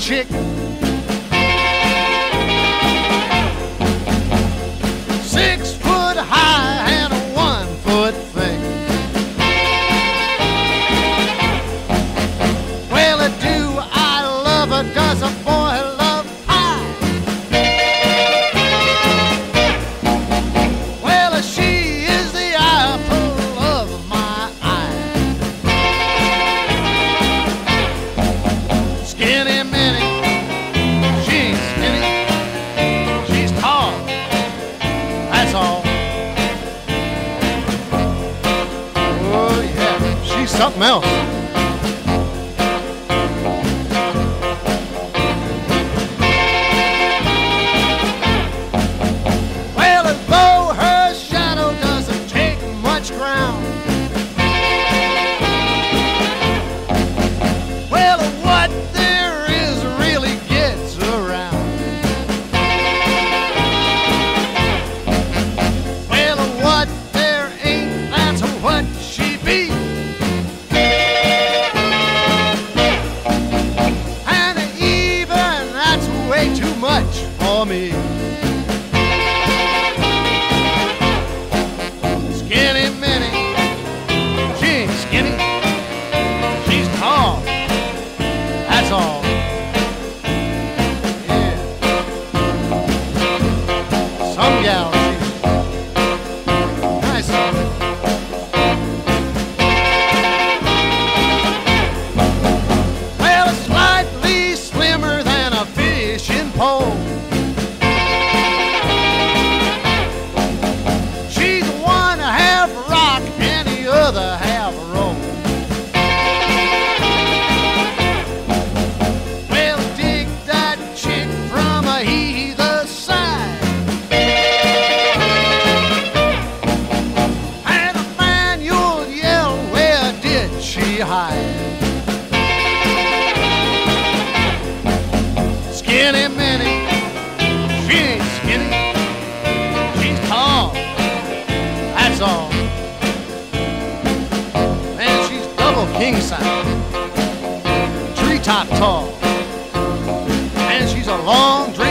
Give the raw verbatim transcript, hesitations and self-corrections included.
chick. Six foot high and a one foot thick. Well, do I love her? Does a boy love pie? Well, she is the apple of my eye. Skinny Minnie, she ain't skinny, she's tall, that's all. Oh yeah, she's something else. Well, as though her shadow doesn't take much ground. Well, what there is really gets around. Well, what there ain't, that's what she be. And even that's way too much for me. Skinny Minnie, she ain't skinny, she's tall, that's all. Yeah. Some gal, she's nice. Well, slightly slimmer than a fishing pole. She's one half rock and the other half roll. Well, dig that chick from either side. And a man, you'll yell, where did she hide? Skinny Minnie, she ain't skinny, she's tall, that's all. Man, she's double king size, treetop tall, and she's a long drink.